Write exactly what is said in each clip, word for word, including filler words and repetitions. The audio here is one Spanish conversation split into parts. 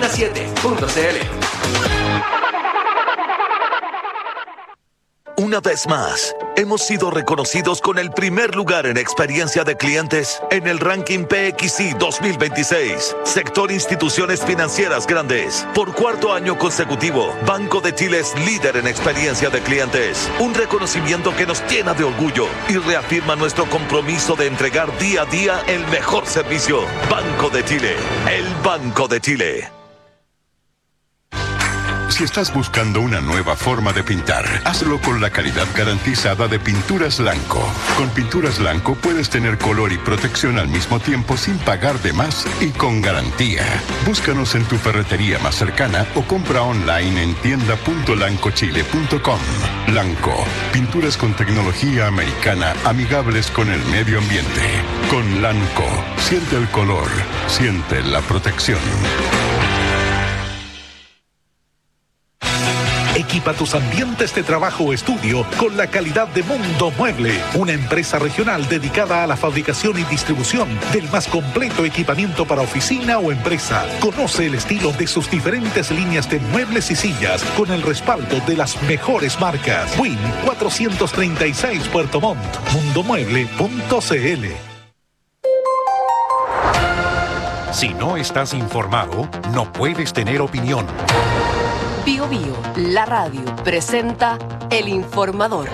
antena siete punto c l. Una vez más, hemos sido reconocidos con el primer lugar en experiencia de clientes en el ranking P X I dos mil veintiséis, sector instituciones financieras grandes. Por cuarto año consecutivo, Banco de Chile es líder en experiencia de clientes. Un reconocimiento que nos llena de orgullo y reafirma nuestro compromiso de entregar día a día el mejor servicio. Banco de Chile, el Banco de Chile. Si estás buscando una nueva forma de pintar, hazlo con la calidad garantizada de Pinturas Lanco. Con Pinturas Lanco puedes tener color y protección al mismo tiempo sin pagar de más y con garantía. Búscanos en tu ferretería más cercana o compra online en tienda punto lanco chile punto com. Lanco, pinturas con tecnología americana amigables con el medio ambiente. Con Lanco, siente el color, siente la protección. Equipa tus ambientes de trabajo o estudio con la calidad de Mundo Mueble, una empresa regional dedicada a la fabricación y distribución del más completo equipamiento para oficina o empresa. Conoce el estilo de sus diferentes líneas de muebles y sillas con el respaldo de las mejores marcas. Win cuatrocientos treinta y seis Puerto Montt, mundo mueble punto c l. Si no estás informado, no puedes tener opinión. Bio Bio, la radio, presenta El Informador.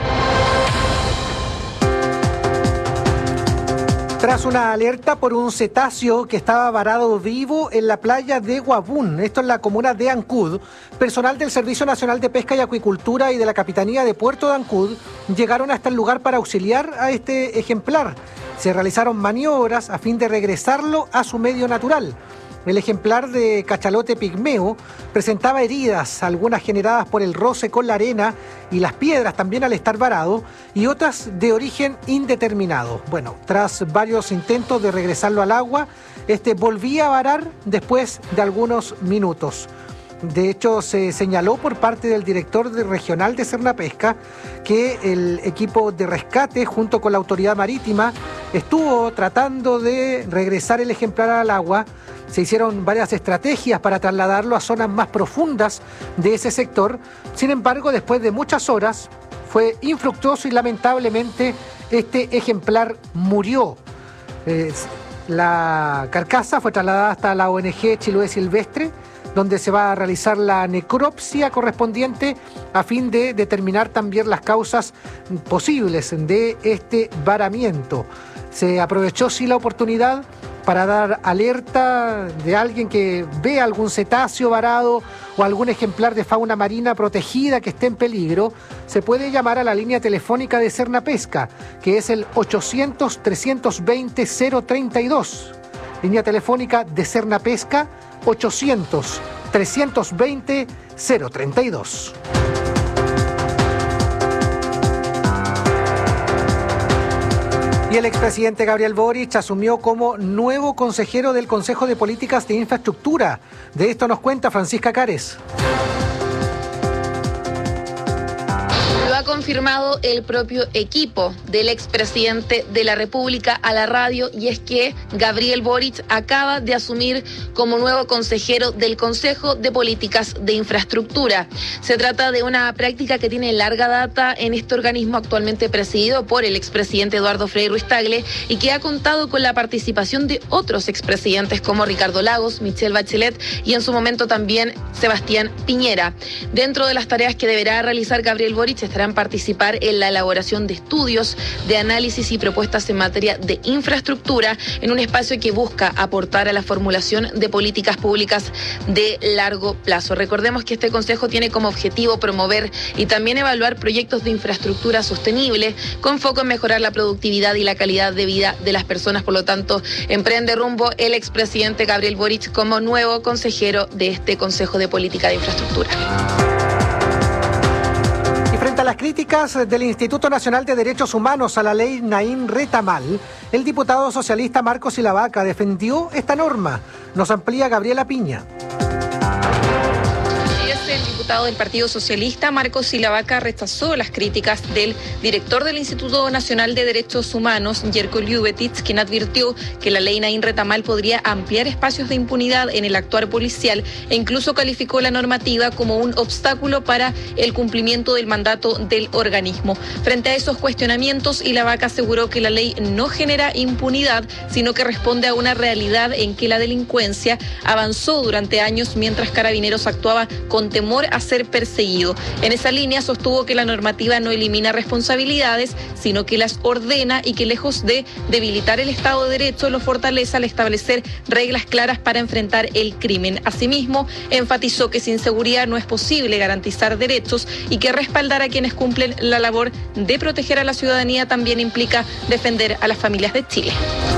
Tras una alerta por un cetáceo que estaba varado vivo en la playa de Guabún, esto en la comuna de Ancud, personal del Servicio Nacional de Pesca y Acuicultura y de la Capitanía de Puerto de Ancud llegaron hasta el lugar para auxiliar a este ejemplar. Se realizaron maniobras a fin de regresarlo a su medio natural. El ejemplar de cachalote pigmeo presentaba heridas, algunas generadas por el roce con la arena y las piedras también al estar varado, y otras de origen indeterminado. Bueno, tras varios intentos de regresarlo al agua, este volvía a varar después de algunos minutos. De hecho, se señaló por parte del director de regional de Cernapesca que el equipo de rescate, junto con la autoridad marítima, estuvo tratando de regresar el ejemplar al agua. Se hicieron varias estrategias para trasladarlo a zonas más profundas de ese sector. Sin embargo, después de muchas horas, fue infructuoso y lamentablemente este ejemplar murió. Eh, la carcasa fue trasladada hasta la O N G Chiloé Silvestre, donde se va a realizar la necropsia correspondiente a fin de determinar también las causas posibles de este varamiento. Se aprovechó sí la oportunidad para dar alerta de alguien que vea algún cetáceo varado o algún ejemplar de fauna marina protegida que esté en peligro. Se puede llamar a la línea telefónica de Cernapesca, que es el ochocientos, trescientos veinte, cero treinta y dos. Línea telefónica de Cernapesca, ochocientos, trescientos veinte, cero treinta y dos. Y el expresidente Gabriel Boric asumió como nuevo consejero del Consejo de Políticas de Infraestructura. De esto nos cuenta Francisca Cares. Lo ha confirmado el propio equipo del expresidente de la República a la radio, y es que Gabriel Boric acaba de asumir como nuevo consejero del Consejo de Políticas de Infraestructura. Se trata de una práctica que tiene larga data en este organismo actualmente presidido por el expresidente Eduardo Frei Ruiz-Tagle y que ha contado con la participación de otros expresidentes como Ricardo Lagos, Michelle Bachelet y en su momento también Sebastián Piñera. Dentro de las tareas que deberá realizar Gabriel Boric estarán participar en la elaboración de estudios, de análisis y propuestas en materia de infraestructura en un espacio que busca aportar a la formulación de políticas públicas de largo plazo. Recordemos que este consejo tiene como objetivo promover y también evaluar proyectos de infraestructura sostenible con foco en mejorar la productividad y la calidad de vida de las personas. Por lo tanto, emprende rumbo el expresidente Gabriel Boric como nuevo consejero de este Consejo de Política de Infraestructura. Frente a las críticas del Instituto Nacional de Derechos Humanos a la ley Naín Retamal, el diputado socialista Marcos Silavaca defendió esta norma. Nos amplía Gabriela Piña. Es el diputado del Partido Socialista, Marcos Silavaca, rechazó las críticas del director del Instituto Nacional de Derechos Humanos, Jerko Ljubetic, quien advirtió que la ley Naín Retamal podría ampliar espacios de impunidad en el actuar policial e incluso calificó la normativa como un obstáculo para el cumplimiento del mandato del organismo. Frente a esos cuestionamientos, Silavaca aseguró que la ley no genera impunidad, sino que responde a una realidad en que la delincuencia avanzó durante años mientras Carabineros actuaba con temor a ser perseguido. En esa línea sostuvo que la normativa no elimina responsabilidades, sino que las ordena y que lejos de debilitar el Estado de Derecho, lo fortalece al establecer reglas claras para enfrentar el crimen. Asimismo, enfatizó que sin seguridad no es posible garantizar derechos y que respaldar a quienes cumplen la labor de proteger a la ciudadanía también implica defender a las familias de Chile.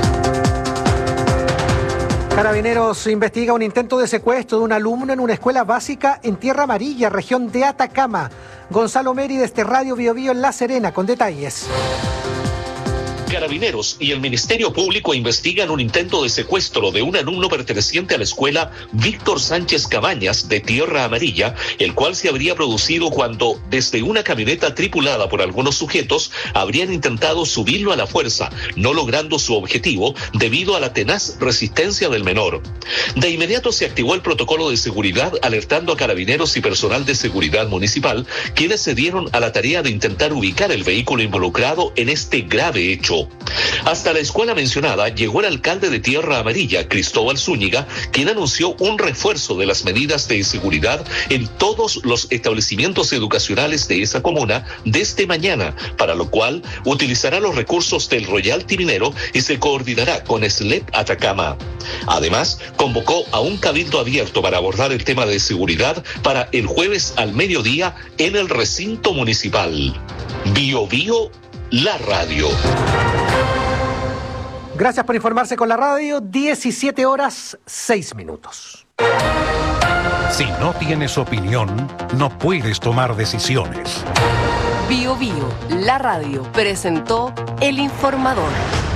Carabineros investiga un intento de secuestro de un alumno en una escuela básica en Tierra Amarilla, región de Atacama. Gonzalo Meri desde Radio Bio Bio en La Serena con detalles. Carabineros y el Ministerio Público investigan un intento de secuestro de un alumno perteneciente a la escuela Víctor Sánchez Cabañas de Tierra Amarilla, el cual se habría producido cuando, desde una camioneta tripulada por algunos sujetos, habrían intentado subirlo a la fuerza, no logrando su objetivo debido a la tenaz resistencia del menor. De inmediato se activó el protocolo de seguridad, alertando a carabineros y personal de seguridad municipal, quienes se dieron a la tarea de intentar ubicar el vehículo involucrado en este grave hecho. Hasta la escuela mencionada llegó el alcalde de Tierra Amarilla, Cristóbal Zúñiga, quien anunció un refuerzo de las medidas de seguridad en todos los establecimientos educacionales de esa comuna desde mañana, para lo cual utilizará los recursos del Royalty minero y se coordinará con S L E P Atacama. Además, convocó a un cabildo abierto para abordar el tema de seguridad para el jueves al mediodía en el recinto municipal. Bio Bio, la radio. Gracias por informarse con la radio. diecisiete horas, seis minutos. Si no tienes opinión, no puedes tomar decisiones. Bio Bio, la radio, presentó El Informador.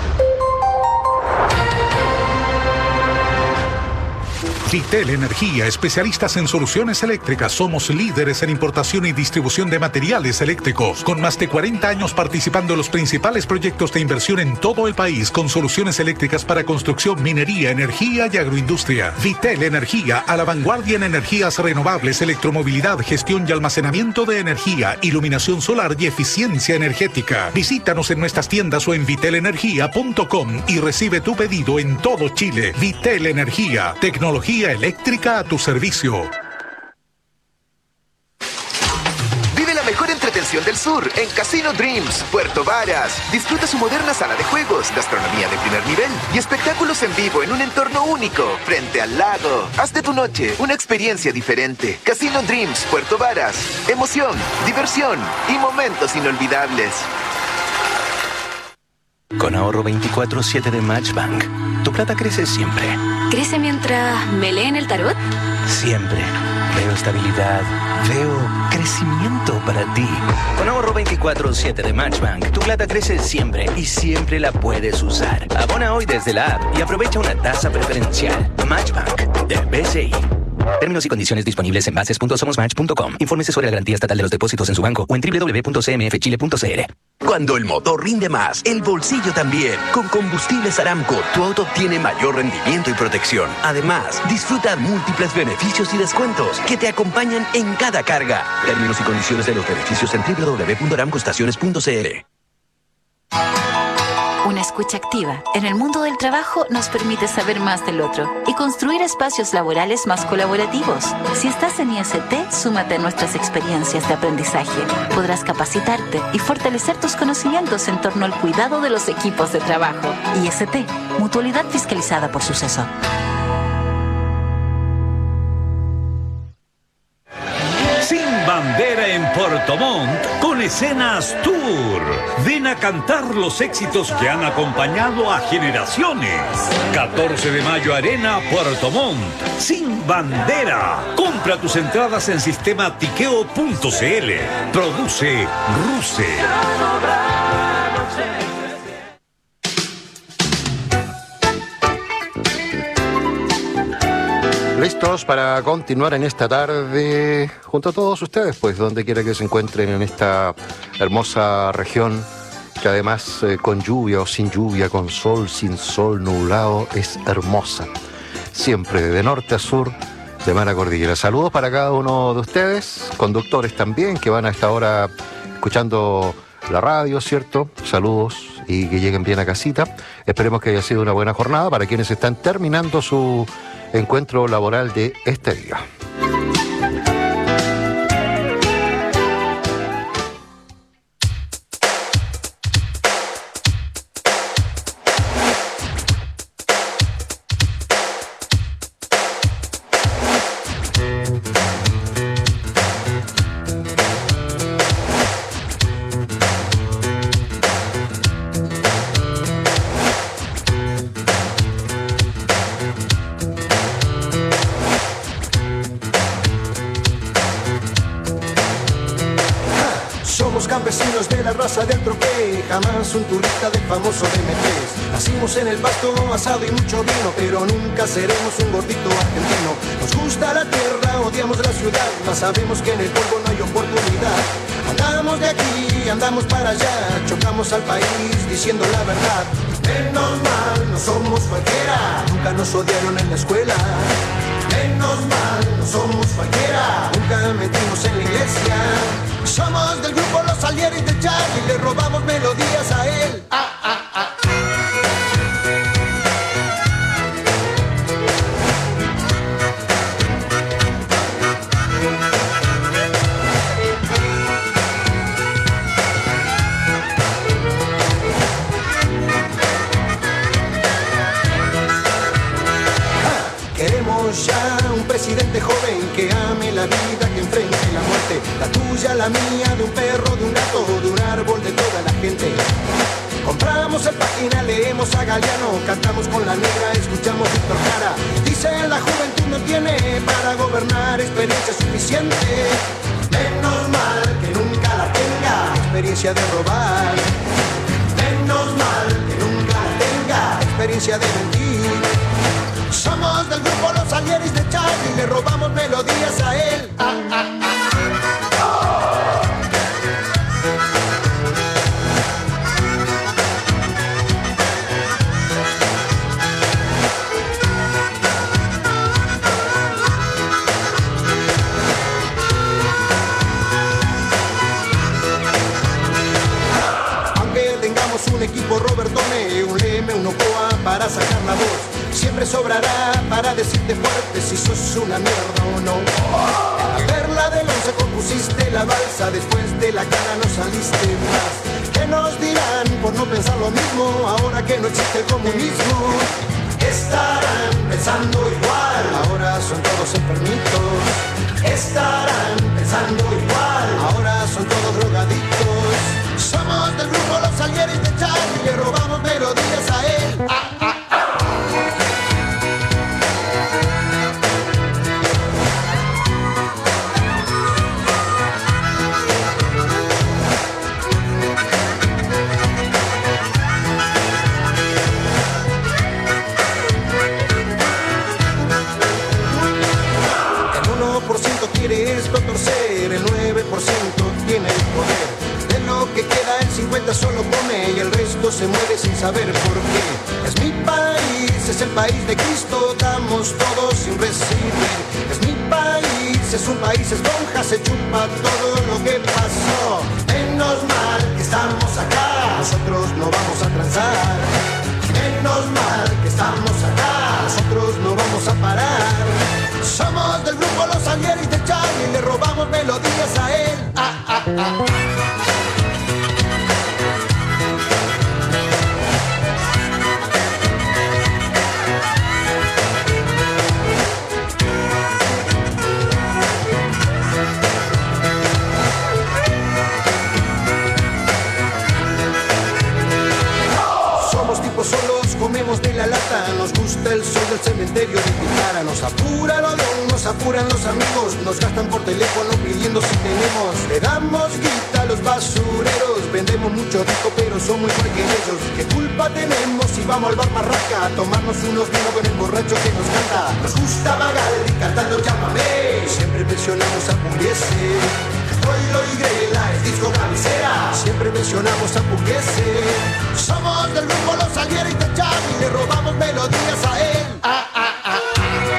Vitel Energía, especialistas en soluciones eléctricas. Somos líderes en importación y distribución de materiales eléctricos, con más de cuarenta años participando en los principales proyectos de inversión en todo el país, con soluciones eléctricas para construcción, minería, energía y agroindustria. Vitel Energía, a la vanguardia en energías renovables, electromovilidad, gestión y almacenamiento de energía, iluminación solar y eficiencia energética. Visítanos en nuestras tiendas o en vitel energía punto com y recibe tu pedido en todo Chile. Vitel Energía, tecnología eléctrica a tu servicio. Vive la mejor entretención del sur en Casino Dreams, Puerto Varas. Disfruta su moderna sala de juegos, gastronomía de primer nivel y espectáculos en vivo en un entorno único, frente al lago. Haz de tu noche una experiencia diferente. Casino Dreams, Puerto Varas. Emoción, diversión y momentos inolvidables. Con ahorro veinticuatro siete de Matchbank, tu plata crece siempre. ¿Crece mientras me leen el tarot? Siempre. Veo estabilidad. Veo crecimiento para ti. Con ahorro veinticuatro siete de Matchbank, tu plata crece siempre y siempre la puedes usar. Abona hoy desde la app y aprovecha una tasa preferencial. Matchbank, de B C I. Términos y condiciones disponibles en bases punto somos match punto com. Infórmese sobre la garantía estatal de los depósitos en su banco o en doble u doble u doble u punto c m f chile punto c l. Cuando el motor rinde más, el bolsillo también. Con Combustibles Aramco, tu auto obtiene mayor rendimiento y protección. Además, disfruta múltiples beneficios y descuentos que te acompañan en cada carga. Términos y condiciones de los beneficios en doble u doble u doble u punto aramco estaciones punto c l. Una escucha activa en el mundo del trabajo nos permite saber más del otro y construir espacios laborales más colaborativos. Si estás en I S T, súmate a nuestras experiencias de aprendizaje. Podrás capacitarte y fortalecer tus conocimientos en torno al cuidado de los equipos de trabajo. I S T, mutualidad fiscalizada por Suceso. Sin bandera en Puerto Montt con Escenas Tour. Ven a cantar los éxitos que han acompañado a generaciones. catorce de mayo Arena Puerto Montt. Sin bandera. Compra tus entradas en sistema tiqueo punto c l. Produce Ruse. Listos para continuar en esta tarde junto a todos ustedes, pues donde quiera que se encuentren en esta hermosa región, que además eh, con lluvia o sin lluvia, con sol, sin sol, nublado, es hermosa. Siempre de norte a sur, de mar a cordillera. Saludos para cada uno de ustedes, conductores también, que van a esta hora escuchando la radio, ¿cierto? Saludos y que lleguen bien a casita. Esperemos que haya sido una buena jornada para quienes están terminando su encuentro laboral de este día. Del tropé, jamás un turista del famoso D M tres. Nacimos en el pasto, asado y mucho vino, pero nunca seremos un gordito argentino. Nos gusta la tierra, odiamos la ciudad, mas sabemos que en el polvo no hay oportunidad. Andamos de aquí, andamos para allá, chocamos al país diciendo la verdad. Menos mal, no somos cualquiera, nunca nos odiaron en la escuela. Menos mal, no somos cualquiera, nunca metimos en la iglesia. Somos del grupo Los Salieris de Charlie, le robamos melodías a él. Ah, ah, ah. Queremos ya un presidente joven que ame la vida, que enfrente la muerte, la tuya, la mía, de un perro, de un gato, de un árbol, de toda la gente. Compramos el página, leemos a Galeano, cantamos con la negra, escuchamos Víctor Jara. Dicen la juventud no tiene para gobernar experiencia suficiente. Menos mal que nunca la tenga, experiencia de robar. Menos mal que nunca la tenga, experiencia de mentir. Somos del grupo Los Salieris de Charlie, le robamos melodías a él. Ah, ah, ah. Aunque tengamos un equipo Robertone, un Leme, un Ocoa para sacar la voz, siempre sobrará para decirte fuerte si sos una mierda o no. En la perla del once compusiste la balsa, después de la cara no saliste más. ¿Qué nos dirán por no pensar lo mismo ahora que no existe el comunismo? Estarán pensando igual, ahora son todos enfermitos. Estarán pensando igual, ahora son todos drogadictos. Somos del grupo Los Salieris de Charlie, le robamos melodías a él. Ah, ah. Quiere esto torcer, el nueve por ciento tiene el poder. De lo que queda el cincuenta por ciento solo come y el resto se muere sin saber por qué. Es mi país, es el país de Cristo, damos todos sin recibir. Es mi país, es un país esponja, se chupa todo lo que pasó. Menos mal que estamos acá, nosotros no vamos a transar. Menos mal que estamos acá, nosotros no vamos a parar. Somos del grupo Los Salieris de Charlie, le robamos melodías a él. Ah, ah, ah. Solos comemos de la lata, nos gusta el sol del cementerio de Pitara, nos apura el odio, nos apuran los amigos, nos gastan por teléfono pidiendo si tenemos. Le damos guita a los basureros, vendemos mucho rico pero son muy igual que ellos. ¿Qué culpa tenemos si vamos al bar Marraca a tomarnos unos vinos con el borracho que nos canta? Nos gusta Magaldi cantando Llámame, siempre mencionamos a Pugliese. Troilo y Grela es disco cabecera, siempre mencionamos a Pugliese. Somos del grupo Los Salieri de Chavi, le robamos melodías a él. Ah, ah, ah, ah.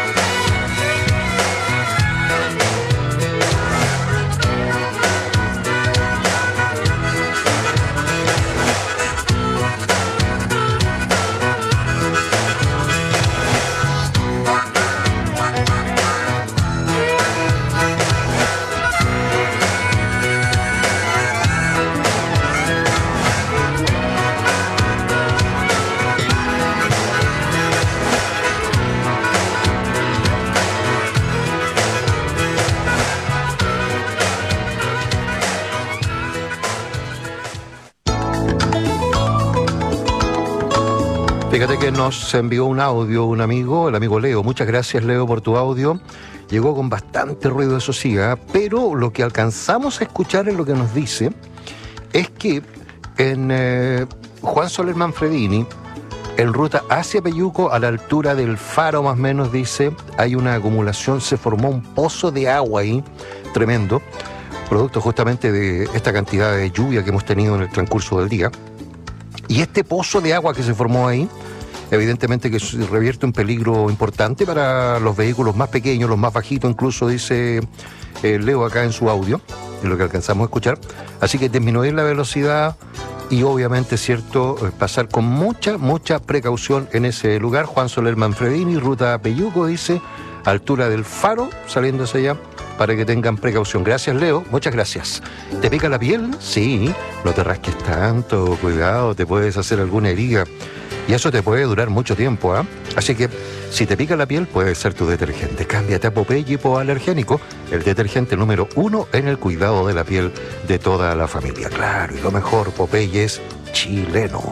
Fíjate que nos envió un audio un amigo, el amigo Leo. Muchas gracias, Leo, por tu audio. Llegó con bastante ruido, eso sí, ¿eh? Pero lo que alcanzamos a escuchar en lo que nos dice es que en eh, Juan Soler Manfredini, en ruta hacia Peyuco, a la altura del faro más o menos, dice, hay una acumulación, se formó un pozo de agua ahí, tremendo, producto justamente de esta cantidad de lluvia que hemos tenido en el transcurso del día. Y este pozo de agua que se formó ahí, evidentemente que revierte un peligro importante para los vehículos más pequeños, los más bajitos, incluso dice eh, Leo acá en su audio, en lo que alcanzamos a escuchar. Así que disminuir la velocidad y obviamente, cierto, pasar con mucha, mucha precaución en ese lugar. Juan Soler Manfredini, ruta Peyuco, dice, altura del faro, saliendo hacia allá, para que tengan precaución. Gracias, Leo, muchas gracias. ¿Te pica la piel? Sí, no te rasques tanto, cuidado, te puedes hacer alguna herida. Y eso te puede durar mucho tiempo, ¿ah? ¿eh? Así que, si te pica la piel, puede ser tu detergente. Cámbiate a Popeye Hipoalergénico, el detergente número uno en el cuidado de la piel de toda la familia. Claro, y lo mejor, Popeye es chileno.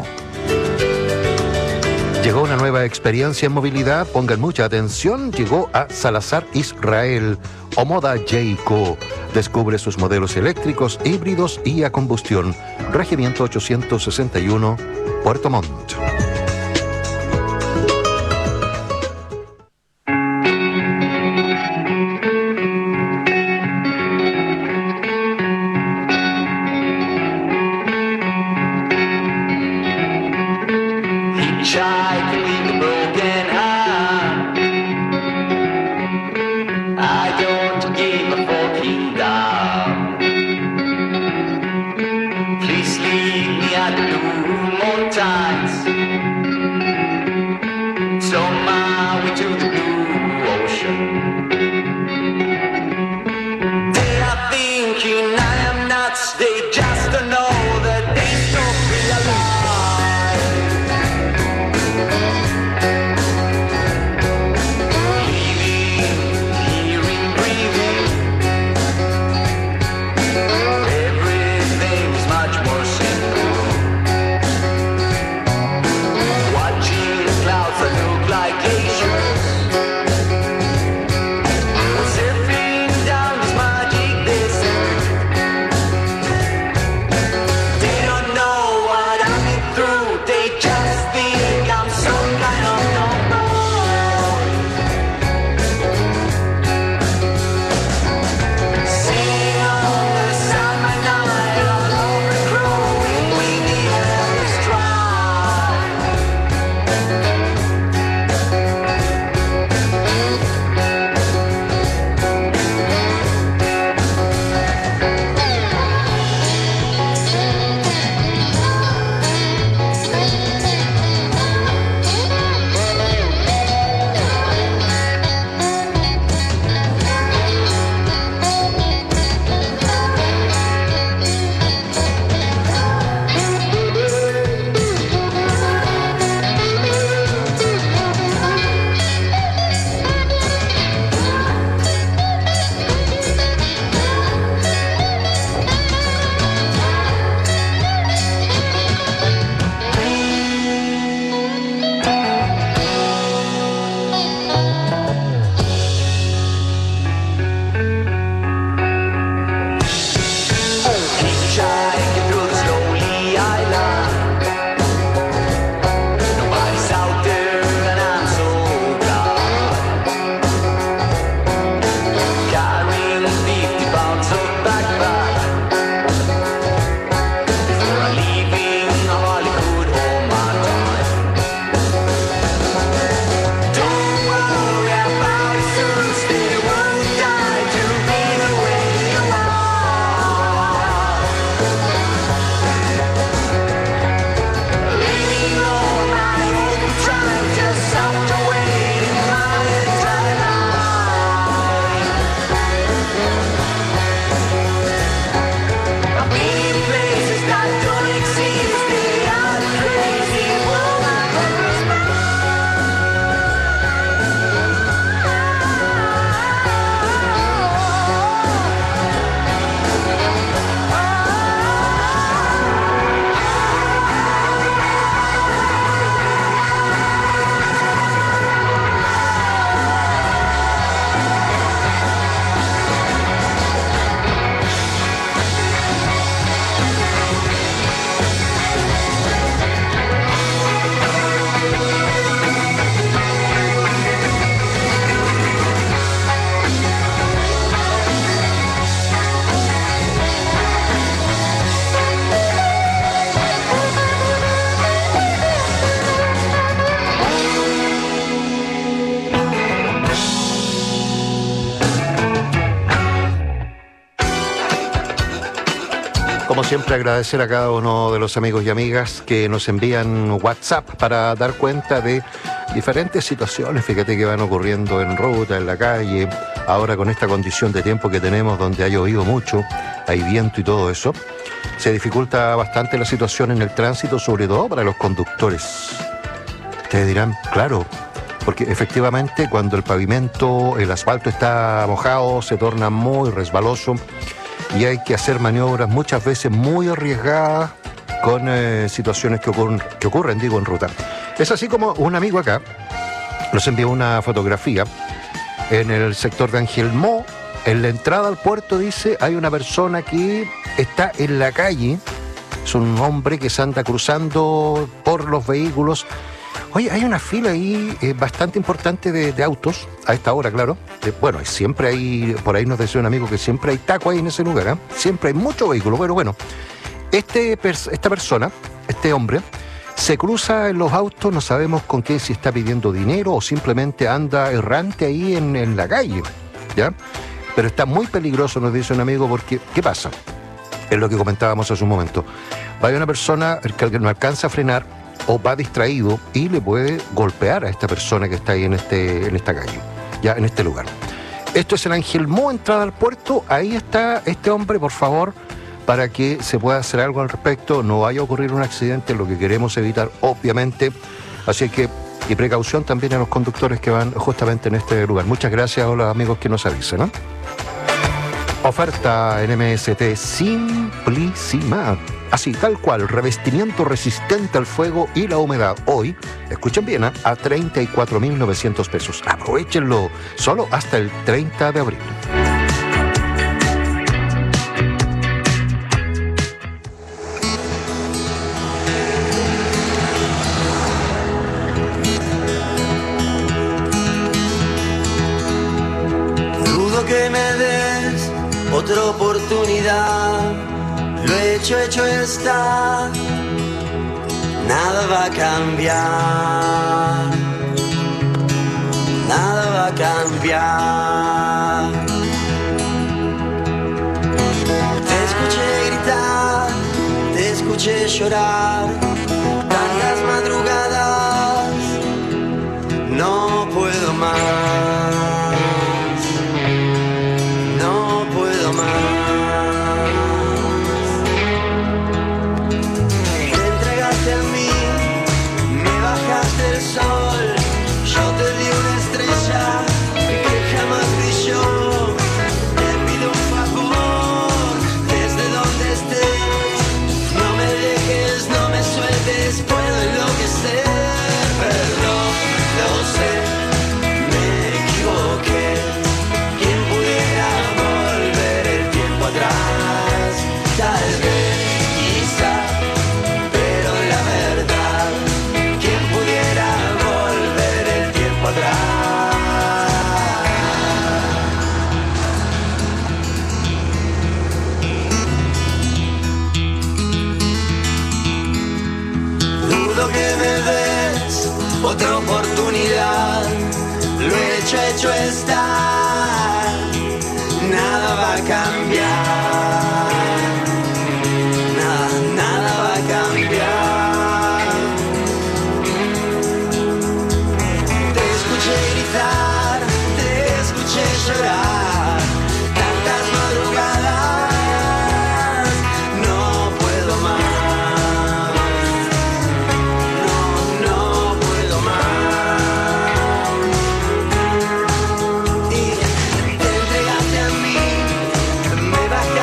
Llegó una nueva experiencia en movilidad, pongan mucha atención, llegó a Salazar Israel, Omoda Jayco. Descubre sus modelos eléctricos, híbridos y a combustión. Regimiento ochocientos sesenta y uno, Puerto Montt. Leaving here in como siempre, agradecer a cada uno de los amigos y amigas que nos envían WhatsApp para dar cuenta de diferentes situaciones, fíjate, que van ocurriendo en ruta, en la calle, ahora con esta condición de tiempo que tenemos donde ha llovido mucho, hay viento y todo eso. Se dificulta bastante la situación en el tránsito, sobre todo para los conductores. Ustedes dirán, claro, porque efectivamente cuando el pavimento, el asfalto está mojado, se torna muy resbaloso y hay que hacer maniobras muchas veces muy arriesgadas con eh, situaciones que ocurren, que ocurren, digo, en ruta. Es así como un amigo acá nos envió una fotografía en el sector de Angelmó, en la entrada al puerto, dice, hay una persona que está en la calle, es un hombre que se anda cruzando por los vehículos. Oye, hay una fila ahí eh, bastante importante de, de autos, a esta hora, claro. Eh, bueno, siempre hay, por ahí nos decía un amigo que siempre hay taco ahí en ese lugar, ¿eh? Siempre hay mucho vehículo, pero bueno. Este, esta persona, este hombre, se cruza en los autos, no sabemos con qué, si está pidiendo dinero o simplemente anda errante ahí en, en la calle, ¿ya? Pero está muy peligroso, nos dice un amigo, porque, ¿qué pasa? Es lo que comentábamos hace un momento. Va a haber una persona que no alcanza a frenar o va distraído y le puede golpear a esta persona que está ahí en, este, en esta calle, ya en este lugar. Esto es en Angelmó, entrada al puerto. Ahí está este hombre, por favor, para que se pueda hacer algo al respecto, no vaya a ocurrir un accidente, lo que queremos evitar, obviamente. Así que, y precaución también a los conductores que van justamente en este lugar. Muchas gracias a los amigos que nos avisen, ¿no? Oferta en M S T Simplísima. Así, tal cual, revestimiento resistente al fuego y la humedad. Hoy, escuchen bien, ¿eh? A treinta y cuatro mil novecientos pesos. Aprovechenlo, solo hasta el treinta de abril. Dudo que me des otra oportunidad. Lo hecho, hecho está, nada va a cambiar, nada va a cambiar. Te escuché gritar, te escuché llorar, tantas madrugadas, no puedo más, no puedo más. El sol, yo te di una estrella que jamás brilló. Te pido un favor, desde donde estés, no me dejes, no me sueltes, puedo enloquecer. Perdón, lo sé, me equivoqué. ¿Quién pudiera volver el tiempo atrás? Tal vez, quizá, pero la verdad, ¿quién pudiera volver el tiempo atrás? Dudo que me des otra oportunidad. Lo hecho, hecho está, nada va a cambiar, nada, nada va a cambiar. Te escuché gritar, te escuché llorar, tantas madrugadas, no puedo más, no, no puedo más. Y te entregaste a mí, me bajaste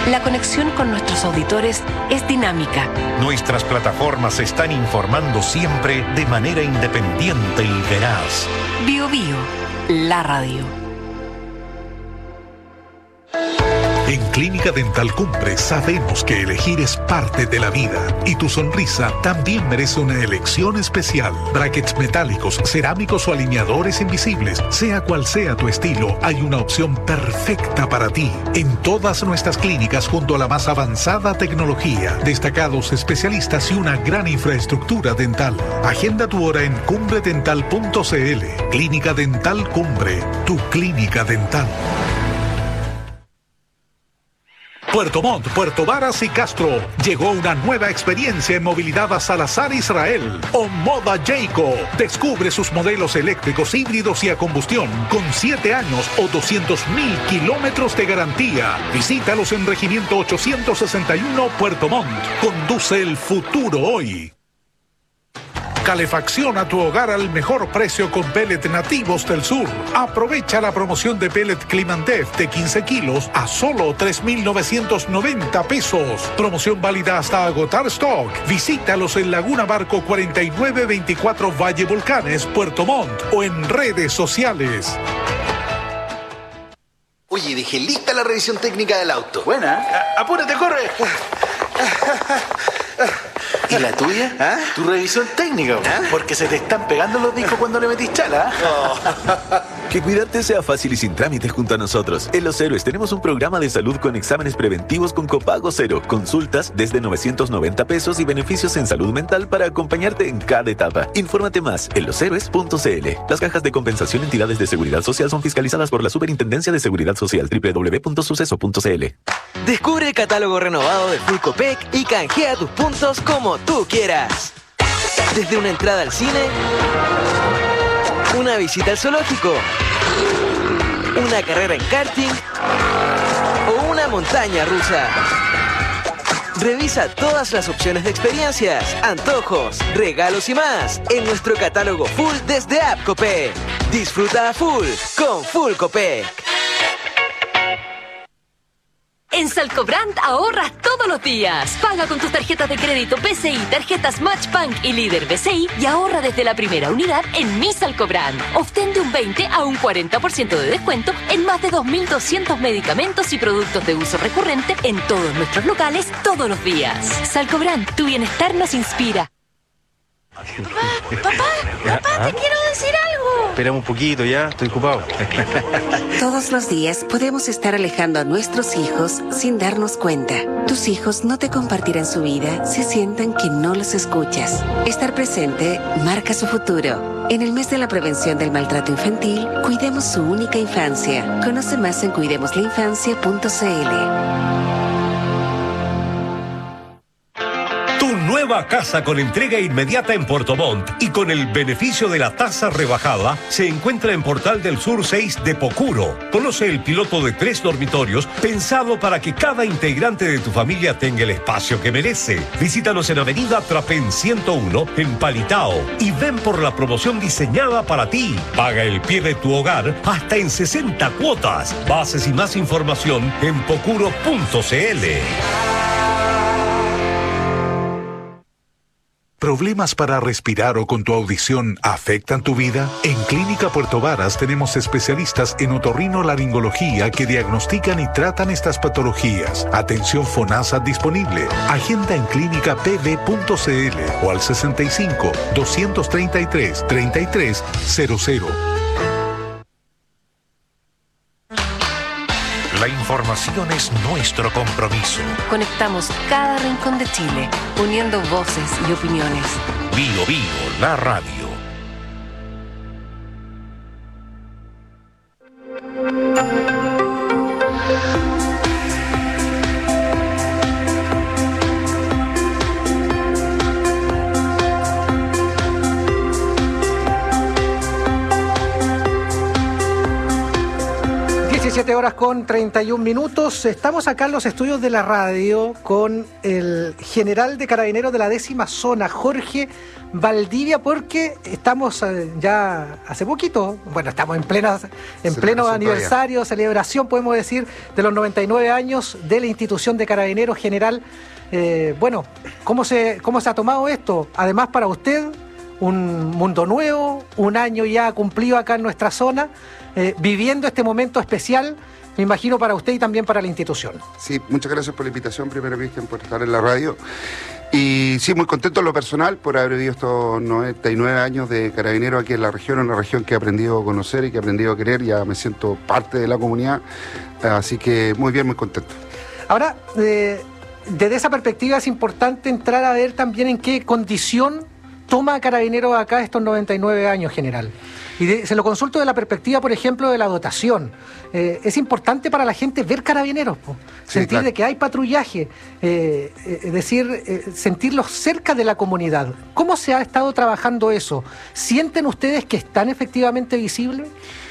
La conexión con nuestros auditores es dinámica. Nuestras plataformas se están informando siempre de manera independiente y veraz. Bio Bio, la radio. En Clínica Dental Cumbre sabemos que elegir es parte de la vida y tu sonrisa también merece una elección especial. Brackets metálicos, cerámicos o alineadores invisibles, sea cual sea tu estilo, hay una opción perfecta para ti. En todas nuestras clínicas junto a la más avanzada tecnología, destacados especialistas y una gran infraestructura dental. Agenda tu hora en cumbre dental punto c l. Clínica Dental Cumbre, tu clínica dental. Puerto Montt, Puerto Varas y Castro. Llegó una nueva experiencia en movilidad a Salazar Israel. Omoda Jayco. Descubre sus modelos eléctricos, híbridos y a combustión con siete años o doscientos mil kilómetros de garantía. Visítalos en Regimiento ochocientos sesenta y uno Puerto Montt. Conduce el futuro hoy. Calefacciona tu hogar al mejor precio con pellet nativos del sur. Aprovecha la promoción de pellet Climandef de quince kilos a solo tres mil novecientos noventa pesos. Promoción válida hasta agotar stock. Visítalos en Laguna Barco cuarenta y nueve veinticuatro Valle Volcanes, Puerto Montt o en redes sociales. Oye, dejé lista la revisión técnica del auto. Buena. Apúrate, corre. ¿Y la tuya? ¿Ah? Tu revisión técnica, ¿ah? Porque se te están pegando los discos cuando le metís chala. Oh. Que cuidarte sea fácil y sin trámites junto a nosotros. En Los Héroes tenemos un programa de salud con exámenes preventivos con copago cero, consultas desde novecientos noventa pesos y beneficios en salud mental para acompañarte en cada etapa. Infórmate más en los héroes punto c l. Las cajas de compensación entidades de seguridad social son fiscalizadas por la Superintendencia de Seguridad Social. doble u doble u doble u punto suceso punto c l. Descubre el catálogo renovado de Full Copec y canjea tus puntos como tú quieras. Desde una entrada al cine, una visita al zoológico, una carrera en karting o una montaña rusa. Revisa todas las opciones de experiencias, antojos, regalos y más en nuestro catálogo Full desde App Copec. Disfruta a full con Full Copec. En Salcobrand ahorras todos los días. Paga con tus tarjetas de crédito B C I, tarjetas Matchbank y Líder B C I y ahorra desde la primera unidad en Mi Salcobrand. Obtén de un veinte a un cuarenta por ciento de descuento en más de dos mil doscientos medicamentos y productos de uso recurrente en todos nuestros locales todos los días. Salcobrand, tu bienestar nos inspira. Papá, papá, papá, te quiero decir algo. Espérame un poquito, ya, estoy ocupado. Todos los días podemos estar alejando a nuestros hijos sin darnos cuenta. Tus hijos no te compartirán su vida si sienten que no los escuchas. Estar presente marca su futuro. En el mes de la prevención del maltrato infantil, cuidemos su única infancia. Conoce más en cuidemos la infancia punto c l. Nueva casa con entrega inmediata en Puerto Montt y con el beneficio de la tasa rebajada se encuentra en Portal del Sur seis de Pocuro. Conoce el piloto de tres dormitorios pensado para que cada integrante de tu familia tenga el espacio que merece. Visítanos en Avenida Trapén ciento uno en Palitao y ven por la promoción diseñada para ti. Paga el pie de tu hogar hasta en sesenta cuotas. Bases y más información en pocuro punto c l. ¿Problemas para respirar o con tu audición afectan tu vida? En Clínica Puerto Varas tenemos especialistas en otorrinolaringología que diagnostican y tratan estas patologías. Atención FONASA disponible. Agenda en clínica p v punto c l o al sesenta y cinco, doscientos treinta y tres, treinta y tres cero cero. La información es nuestro compromiso. Conectamos cada rincón de Chile, uniendo voces y opiniones. Bio Bio, la radio. diecisiete horas con treinta y un minutos. Estamos acá en los estudios de la radio con el general de Carabineros de la décima zona, Jorge Valdivia, porque estamos eh, ya hace poquito, bueno, estamos en, plena, en pleno aniversario, todavía. Celebración, podemos decir, de los noventa y nueve años de la institución de Carabineros. General, eh, bueno, ¿cómo se, cómo se ha tomado esto? Además, para usted, un mundo nuevo, un año ya cumplido acá en nuestra zona, eh, viviendo este momento especial, me imagino, para usted y también para la institución. Sí, muchas gracias por la invitación, primero, Cristian, por estar en la radio. Y sí, muy contento en lo personal por haber vivido estos noventa y nueve años de Carabineros aquí en la región, una región que he aprendido a conocer y que he aprendido a querer, ya me siento parte de la comunidad, así que muy bien, muy contento. Ahora, eh, desde esa perspectiva es importante entrar a ver también en qué condición toma Carabineros acá estos noventa y nueve años, general. Y de, se lo consulto de la perspectiva, por ejemplo, de la dotación. Eh, es importante para la gente ver Carabineros, po. Sí, sentir claro. de que hay patrullaje, eh, eh, es decir, eh, sentirlos cerca de la comunidad. ¿Cómo se ha estado trabajando eso? ¿Sienten ustedes que están efectivamente visibles?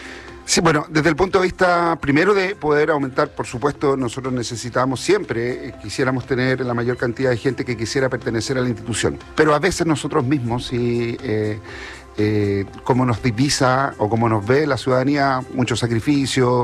Sí, bueno, desde el punto de vista primero de poder aumentar, por supuesto, nosotros necesitamos siempre, eh, quisiéramos tener la mayor cantidad de gente que quisiera pertenecer a la institución, pero a veces nosotros mismos, y eh, eh, como nos divisa o como nos ve la ciudadanía, mucho sacrificio,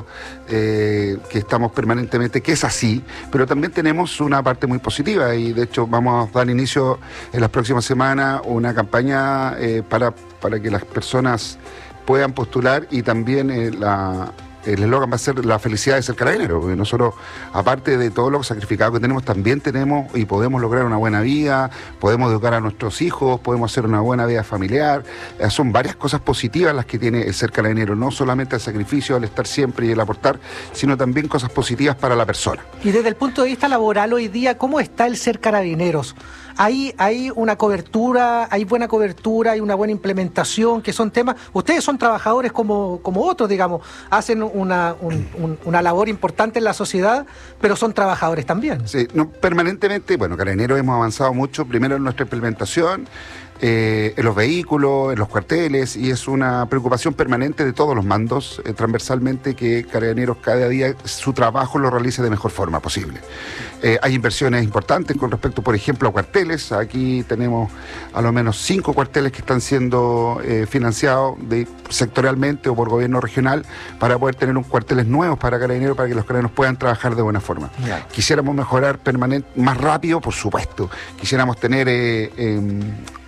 eh, que estamos permanentemente, que es así, pero también tenemos una parte muy positiva y de hecho vamos a dar inicio en las próximas semanas una campaña eh, para, para que las personas puedan postular y también eh, la, el eslogan va a ser la felicidad de ser carabinero, porque nosotros, aparte de todo lo sacrificado que tenemos, también tenemos y podemos lograr una buena vida, podemos educar a nuestros hijos, podemos hacer una buena vida familiar. Eh, son varias cosas positivas las que tiene el ser carabinero, no solamente el sacrificio, el estar siempre y el aportar, sino también cosas positivas para la persona. Y desde el punto de vista laboral hoy día, ¿cómo está el ser carabineros? Hay, hay una cobertura, hay buena cobertura, hay una buena implementación, que son temas. Ustedes son trabajadores como, como otros, digamos, hacen una, un, un, una labor importante en la sociedad, pero son trabajadores también. Sí, no, permanentemente, bueno, Carabineros hemos avanzado mucho, primero en nuestra implementación, eh, en los vehículos, en los cuarteles, y es una preocupación permanente de todos los mandos, eh, transversalmente, que Carabineros cada día su trabajo lo realice de mejor forma posible. Eh, hay inversiones importantes con respecto, por ejemplo, a cuarteles. Aquí tenemos a lo menos cinco cuarteles que están siendo eh, financiados de, sectorialmente o por gobierno regional para poder tener un cuarteles nuevos para Carabineros, para que los carabineros puedan trabajar de buena forma. Yeah. Quisiéramos mejorar permanente, más rápido, por supuesto. Quisiéramos tener eh, eh,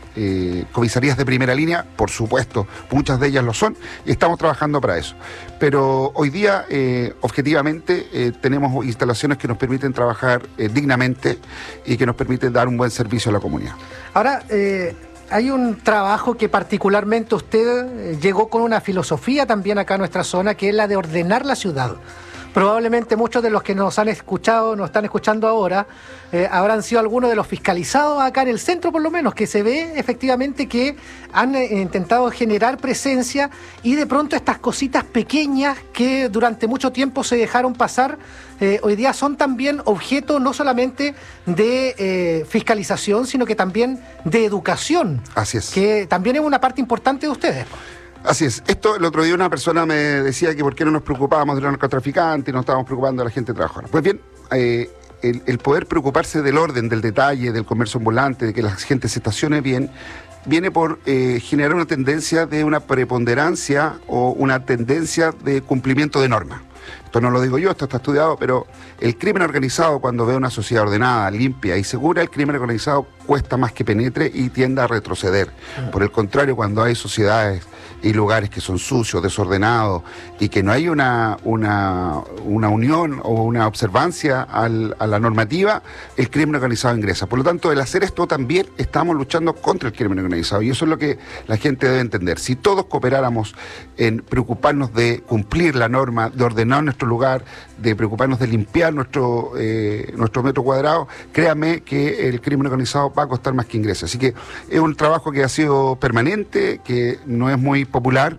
eh, comisarías de primera línea, por supuesto. Muchas de ellas lo son y estamos trabajando para eso. Pero hoy día, eh, objetivamente, eh, tenemos instalaciones que nos permiten trabajar eh, dignamente y que nos permiten dar un buen servicio a la comunidad. Ahora, eh, hay un trabajo que particularmente usted eh, llegó con una filosofía también acá a nuestra zona, que es la de ordenar la ciudad. Probablemente muchos de los que nos han escuchado, nos están escuchando ahora, eh, habrán sido algunos de los fiscalizados acá en el centro, por lo menos, que se ve efectivamente que han eh, intentado generar presencia y de pronto estas cositas pequeñas que durante mucho tiempo se dejaron pasar, eh, hoy día son también objeto no solamente de eh, fiscalización, sino que también de educación. Así es. Que también es una parte importante de ustedes. Así es. Esto, el otro día una persona me decía que por qué no nos preocupábamos de los narcotraficantes y no estábamos preocupando de la gente trabajadora. Pues bien, eh, el, el poder preocuparse del orden, del detalle, del comercio ambulante, de que la gente se estacione bien, viene por eh, generar una tendencia de una preponderancia o una tendencia de cumplimiento de normas. Esto no lo digo yo, esto está estudiado, pero el crimen organizado, cuando ve una sociedad ordenada, limpia y segura, el crimen organizado cuesta más que penetre y tiende a retroceder. Por el contrario, cuando hay sociedades y lugares que son sucios, desordenados y que no hay una, una, una unión o una observancia al, a la normativa, el crimen organizado ingresa. Por lo tanto, el hacer esto también estamos luchando contra el crimen organizado y eso es lo que la gente debe entender. Si todos cooperáramos en preocuparnos de cumplir la norma, de ordenar nuestro lugar, de preocuparnos de limpiar nuestro, eh, nuestro metro cuadrado, créame que el crimen organizado va a costar más que ingrese. Así que es un trabajo que ha sido permanente, que no es muy popular,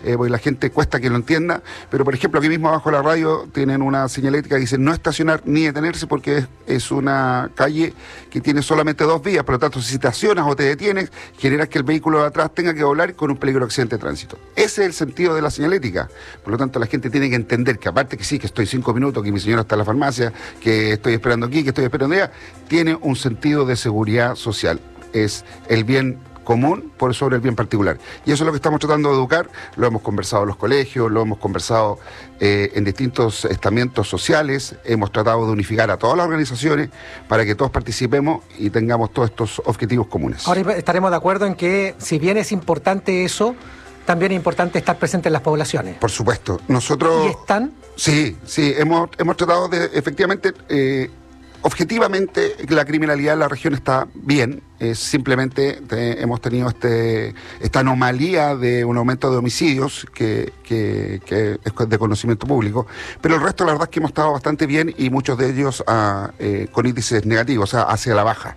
eh, porque la gente cuesta que lo entienda, pero por ejemplo aquí mismo abajo de la radio tienen una señalética que dice no estacionar ni detenerse porque es, es una calle que tiene solamente dos vías, por lo tanto si te estacionas o te detienes, generas que el vehículo de atrás tenga que doblar con un peligro de accidente de tránsito. Ese es el sentido de la señalética, por lo tanto la gente tiene que entender que aparte que sí, que estoy cinco minutos, que mi señora está en la farmacia, que estoy esperando aquí, que estoy esperando allá, tiene un sentido de seguridad social, es el bien común por sobre el bien particular. Y eso es lo que estamos tratando de educar, lo hemos conversado en los colegios, lo hemos conversado eh, en distintos estamentos sociales, hemos tratado de unificar a todas las organizaciones para que todos participemos y tengamos todos estos objetivos comunes. Ahora estaremos de acuerdo en que si bien es importante eso, también es importante estar presente en las poblaciones. Por supuesto. Nosotros... ¿Y están? Sí, sí, hemos, hemos tratado de, efectivamente... Eh, objetivamente la criminalidad en la región está bien, eh, simplemente te, hemos tenido este esta anomalía de un aumento de homicidios que, que, que es de conocimiento público, pero el resto la verdad es que hemos estado bastante bien y muchos de ellos a, eh, con índices negativos, o sea, hacia la baja.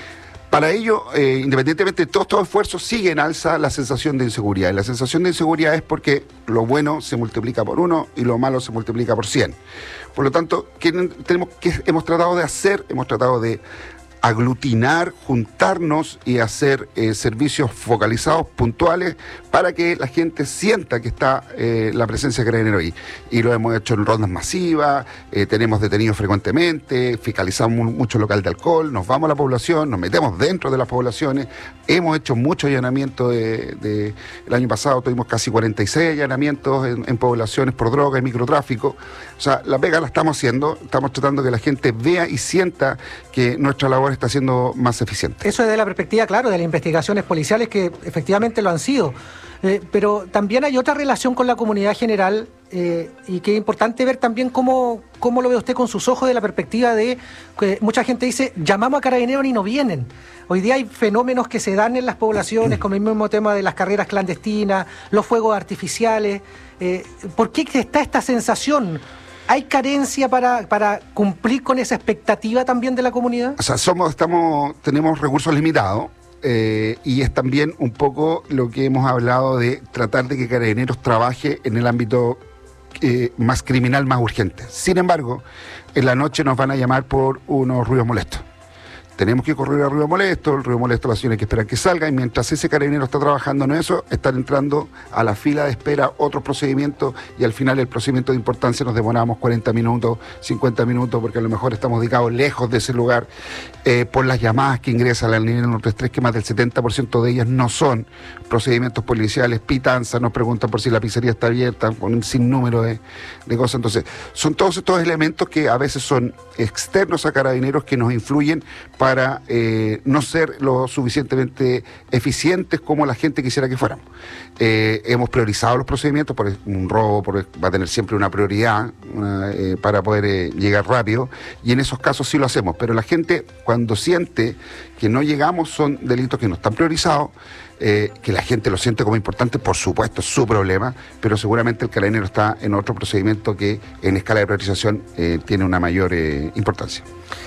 Para ello, eh, independientemente de todos estos esfuerzos, sigue en alza la sensación de inseguridad. Y la sensación de inseguridad es porque lo bueno se multiplica por uno y lo malo se multiplica por cien. Por lo tanto, ¿qué tenemos, qué hemos tratado de hacer? Hemos tratado de aglutinar, juntarnos y hacer eh, servicios focalizados, puntuales, para que la gente sienta que está eh, la presencia de Carabineros ahí. Y lo hemos hecho en rondas masivas, eh, tenemos detenidos frecuentemente, fiscalizamos mucho local de alcohol, nos vamos a la población, nos metemos dentro de las poblaciones, hemos hecho mucho allanamiento de, de, el año pasado tuvimos casi cuarenta y seis allanamientos en, en poblaciones por droga y microtráfico. O sea, la pega la estamos haciendo, estamos tratando que la gente vea y sienta que nuestra labor está siendo más eficiente. Eso es de la perspectiva, claro, de las investigaciones policiales que efectivamente lo han sido. Eh, pero también hay otra relación con la comunidad general eh, y que es importante ver también cómo, cómo lo ve usted con sus ojos de la perspectiva de que mucha gente dice, llamamos a Carabineros y no vienen. Hoy día hay fenómenos que se dan en las poblaciones, como el mismo tema de las carreras clandestinas, los fuegos artificiales. Eh, ¿Por qué está esta sensación? ¿Hay carencia para, para cumplir con esa expectativa también de la comunidad? O sea, somos, estamos, tenemos recursos limitados eh, y es también un poco lo que hemos hablado de tratar de que Carabineros trabaje en el ámbito eh, más criminal, más urgente. Sin embargo, en la noche nos van a llamar por unos ruidos molestos. Tenemos que correr al ruido molesto, el ruido molesto la señora hay que esperar que salga y mientras ese carabinero está trabajando en eso, están entrando a la fila de espera otros procedimientos y al final el procedimiento de importancia nos demoramos cuarenta minutos, cincuenta minutos porque a lo mejor estamos ubicados lejos de ese lugar eh, por las llamadas que ingresan al nivel uno tres tres, que más del setenta por ciento de ellas no son procedimientos policiales, pitanzas, nos preguntan por si la pizzería está abierta, con un sinnúmero de, de cosas. Entonces, son todos estos elementos que a veces son externos a Carabineros que nos influyen para para eh, no ser lo suficientemente eficientes como la gente quisiera que fuéramos. Eh, hemos priorizado los procedimientos, por un robo por, va a tener siempre una prioridad una, eh, para poder eh, llegar rápido, y en esos casos sí lo hacemos, pero la gente cuando siente que no llegamos son delitos que no están priorizados, eh, que la gente lo siente como importante, por supuesto, es su problema, pero seguramente el carabinero está en otro procedimiento que en escala de priorización eh, tiene una mayor eh, importancia.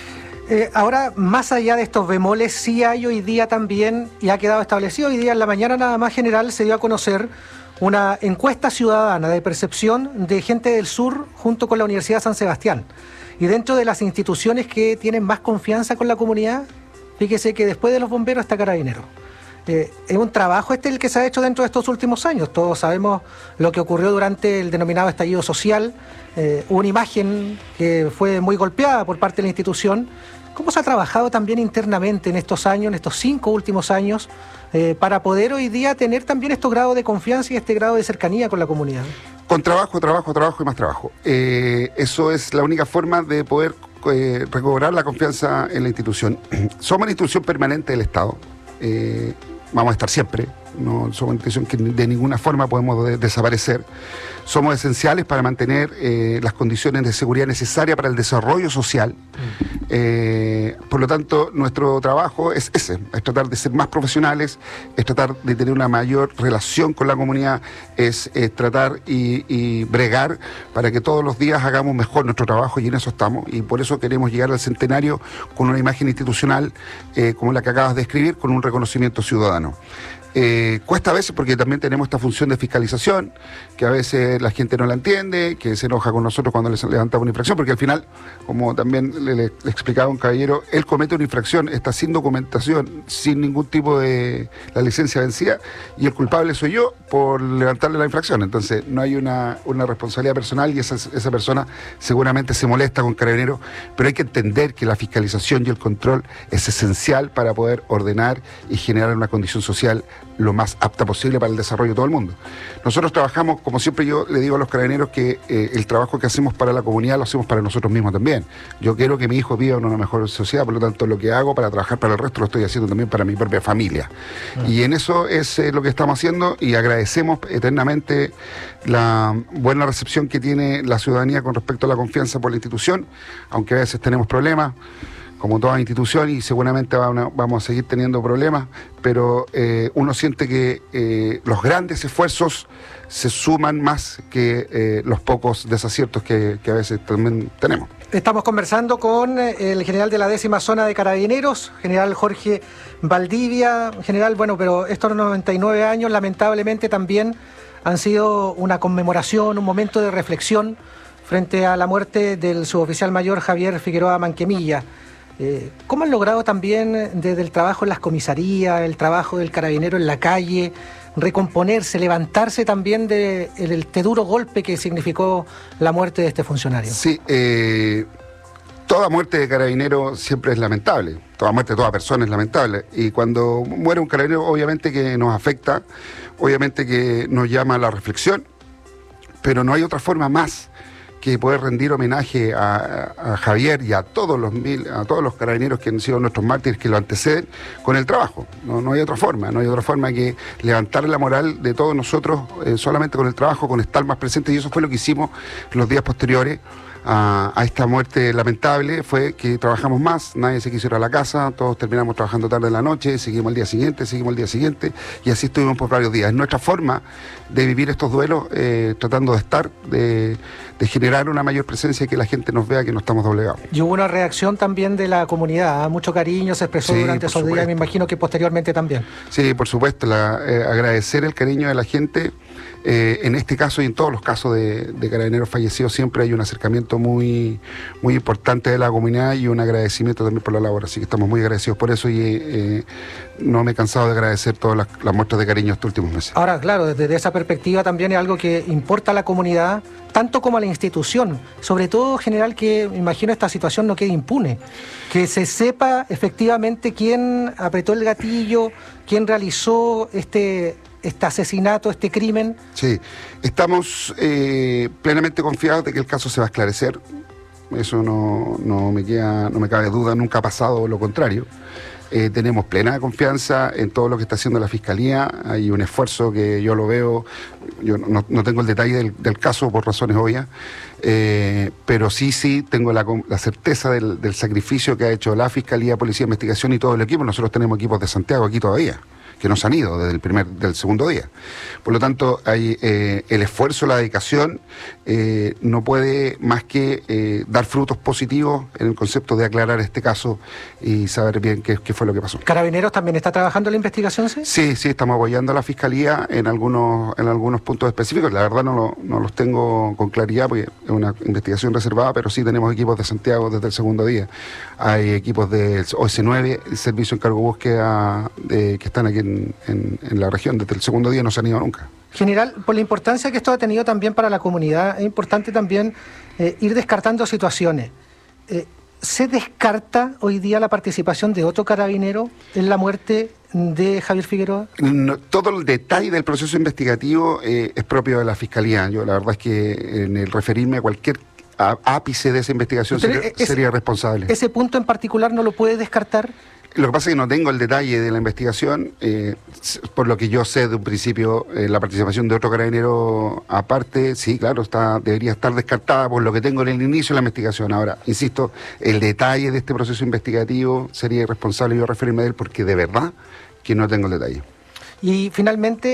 Eh, ahora, más allá de estos bemoles, sí hay hoy día también, y ha quedado establecido, hoy día en la mañana nada más general se dio a conocer una encuesta ciudadana de percepción de gente del sur junto con la Universidad de San Sebastián. Y dentro de las instituciones que tienen más confianza con la comunidad, fíjese que después de los bomberos está Carabineros. Eh, es un trabajo este el que se ha hecho dentro de estos últimos años. Todos sabemos lo que ocurrió durante el denominado estallido social. Eh, una imagen que fue muy golpeada por parte de la institución. ¿Cómo se ha trabajado también internamente en estos años, en estos cinco últimos años, eh, para poder hoy día tener también estos grados de confianza y este grado de cercanía con la comunidad? Con trabajo, trabajo, trabajo y más trabajo. Eh, eso es la única forma de poder eh, recobrar la confianza en la institución. Somos una institución permanente del Estado. Eh, vamos a estar siempre. No somos una institución que de ninguna forma podemos de- desaparecer. Somos esenciales para mantener eh, las condiciones de seguridad necesarias para el desarrollo social. Eh, por lo tanto, nuestro trabajo es ese, es tratar de ser más profesionales, es tratar de tener una mayor relación con la comunidad, es, es tratar y, y bregar para que todos los días hagamos mejor nuestro trabajo, y en eso estamos, y por eso queremos llegar al centenario con una imagen institucional eh, como la que acabas de escribir, con un reconocimiento ciudadano. Eh, cuesta a veces porque también tenemos esta función de fiscalización, que a veces la gente no la entiende, que se enoja con nosotros cuando les levantamos una infracción, porque al final, como también le, le explicaba un caballero, él comete una infracción, está sin documentación, sin ningún tipo de la licencia vencida, y el culpable soy yo por levantarle la infracción. Entonces no hay una, una responsabilidad personal y esa, esa persona seguramente se molesta con Carabineros, pero hay que entender que la fiscalización y el control es esencial para poder ordenar y generar una condición social lo más apta posible para el desarrollo de todo el mundo. Nosotros trabajamos, como siempre yo le digo a los carabineros, que eh, el trabajo que hacemos para la comunidad lo hacemos para nosotros mismos también. Yo quiero que mi hijo viva en una mejor sociedad, por lo tanto lo que hago para trabajar para el resto lo estoy haciendo también para mi propia familia. Mm. Y en eso es eh, lo que estamos haciendo, y agradecemos eternamente la buena recepción que tiene la ciudadanía con respecto a la confianza por la institución, aunque a veces tenemos problemas, como toda institución, y seguramente vamos a seguir teniendo problemas, pero eh, uno siente que eh, los grandes esfuerzos se suman más que eh, los pocos desaciertos que, que a veces también tenemos. Estamos conversando con el general de la décima zona de Carabineros, general Jorge Valdivia. General, bueno, pero estos noventa y nueve años lamentablemente también han sido una conmemoración, un momento de reflexión frente a la muerte del suboficial mayor Javier Figueroa Manquemilla. Eh, ¿Cómo han logrado también desde el trabajo en las comisarías, el trabajo del carabinero en la calle, recomponerse, levantarse también de el, este duro golpe que significó la muerte de este funcionario? Sí, eh, toda muerte de carabinero siempre es lamentable, toda muerte de toda persona es lamentable, y cuando muere un carabinero obviamente que nos afecta, obviamente que nos llama a la reflexión, pero no hay otra forma más que poder rendir homenaje a, a Javier y a todos los mil, a todos los carabineros que han sido nuestros mártires que lo anteceden con el trabajo. No, no hay otra forma, no hay otra forma que levantar la moral de todos nosotros eh, solamente con el trabajo, con estar más presentes, y eso fue lo que hicimos los días posteriores a, a esta muerte lamentable. Fue que trabajamos más, nadie se quiso ir a la casa, todos terminamos trabajando tarde en la noche, seguimos el día siguiente, seguimos el día siguiente, y así estuvimos por varios días. Es nuestra forma de vivir estos duelos, eh, tratando de estar, de, de generar una mayor presencia y que la gente nos vea que no estamos doblegados. Y hubo una reacción también de la comunidad, ¿eh? Mucho cariño se expresó sí, durante esos días, me imagino que posteriormente también. Sí, por supuesto, la, eh, agradecer el cariño de la gente. Eh, en este caso y en todos los casos de, de carabineros fallecidos siempre hay un acercamiento muy, muy importante de la comunidad y un agradecimiento también por la labor, así que estamos muy agradecidos por eso, y eh, no me he cansado de agradecer todas las, las muestras de cariño estos últimos meses. Ahora, claro, desde esa perspectiva también es algo que importa a la comunidad, tanto como a la institución, sobre todo, general, que me imagino esta situación no quede impune, que se sepa efectivamente quién apretó el gatillo, quién realizó este... este asesinato, este crimen. Sí, estamos eh, plenamente confiados de que el caso se va a esclarecer. Eso no, no me queda, no me cabe duda, nunca ha pasado lo contrario. Eh, tenemos plena confianza en todo lo que está haciendo la Fiscalía. Hay un esfuerzo que yo lo veo, yo no, no tengo el detalle del, del caso por razones obvias, eh, pero sí, sí tengo la, la certeza del, del sacrificio que ha hecho la Fiscalía, Policía de Investigación y todo el equipo. Nosotros tenemos equipos de Santiago aquí todavía, que nos han ido desde el primer, del segundo día. Por lo tanto, hay eh, el esfuerzo, la dedicación, eh, no puede más que eh, dar frutos positivos en el concepto de aclarar este caso y saber bien qué, qué fue lo que pasó. ¿Carabineros también está trabajando en la investigación, sí? Sí, sí, estamos apoyando a la Fiscalía en algunos, en algunos puntos específicos. La verdad no, lo, no los tengo con claridad porque es una investigación reservada, pero sí tenemos equipos de Santiago desde el segundo día. Hay equipos del O S nueve, el Servicio Encargo de Búsqueda, de, que están aquí en En, en, en la región, desde el segundo día no se han ido nunca. General, por la importancia que esto ha tenido también para la comunidad, es importante también eh, ir descartando situaciones. Eh, ¿Se descarta hoy día la participación de otro carabinero en la muerte de Javier Figueroa? No, todo el detalle del proceso investigativo eh, es propio de la Fiscalía. Yo la verdad es que en el referirme a cualquier ápice de esa investigación sería, ese, sería responsable. ¿Ese punto en particular no lo puede descartar? Lo que pasa es que no tengo el detalle de la investigación, eh, por lo que yo sé de un principio, eh, la participación de otro carabinero aparte, sí, claro, está debería estar descartada por lo que tengo en el inicio de la investigación. Ahora, insisto, el detalle de este proceso investigativo sería irresponsable yo referirme a él porque de verdad que no tengo el detalle. Y finalmente,